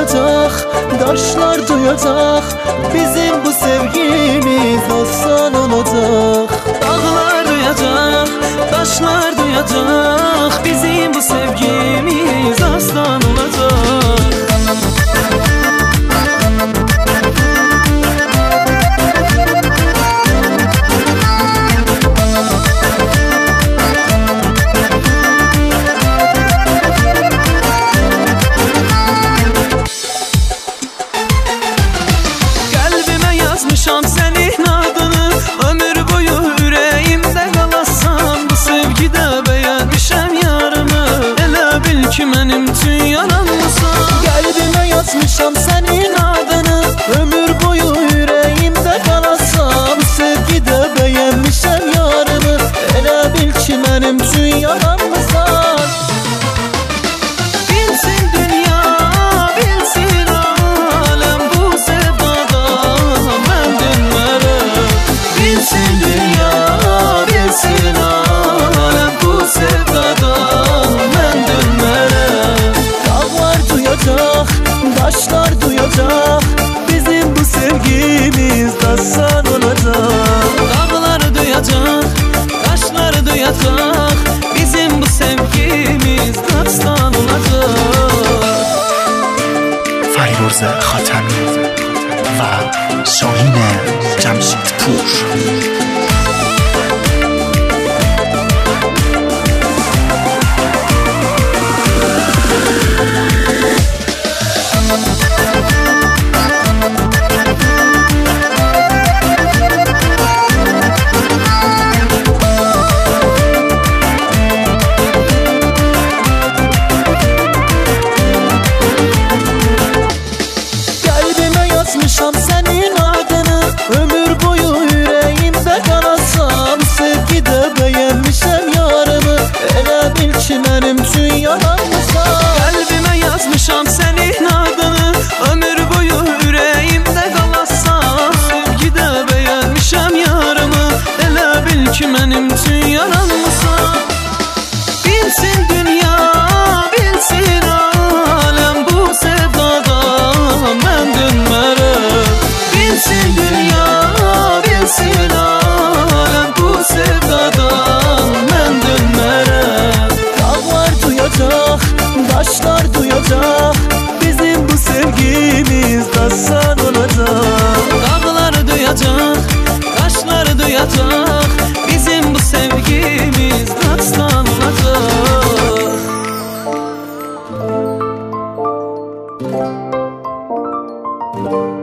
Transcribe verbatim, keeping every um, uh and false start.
duyacak, taşlar duyacak. Bizim bu sevgimiz aslan olacak. Dağlar duyacak, taşlar duyacak. Bizim bu sevgimiz aslan olacak. Yazmışam senin adını, ömür boyu yüreğimde kalasan. Bu sevgide beğenmişem yarımı, elə bil ki mənim tüm yaramısan. Kalbime yazmışam senin adını, ömür boyu yüreğimde kalasan. Bu sevgide beğenmişem yarını, elə bil ki benim tüm yaramısan. Bilsin dünya, bilsin alem bu sevdadan mən dönmərəm. Bilsin dünya, bilsin alem bu sevdadan mən dönmərəm. Dağlar duyacak, taşlar duyacak. Bizim bu sevgimiz dastan olacak. Dağlar duyacak, taşlar duyacak. Bizim bu sevgimiz dastan olacak. فیروز خاتمی و شاهین جمشیدپور. Yazmışam senin adını, ömür boyu yüreğimde kalasan. Sevgide beğenmişem yarını, elə bil ki mənim tüm yaramısan. Kalbime yazmışam senin adını, ömür boyu yüreğimde kalasan. Sevgide beğenmişem yarımı, elə bil ki mənim tüm yaramısan. Bilsin dünya, bilsin alem bu sevdadan mən dönmərəm. Bilsin dünya, bilsin alem bu sevdadan mən dönmərəm. Dağlar duyacak, taşlar duyacak. Bizim bu sevgimiz dastan olacak. Dağlar duyacak, taşlar duyacak. Bizim bu sevgimiz dastan olacak.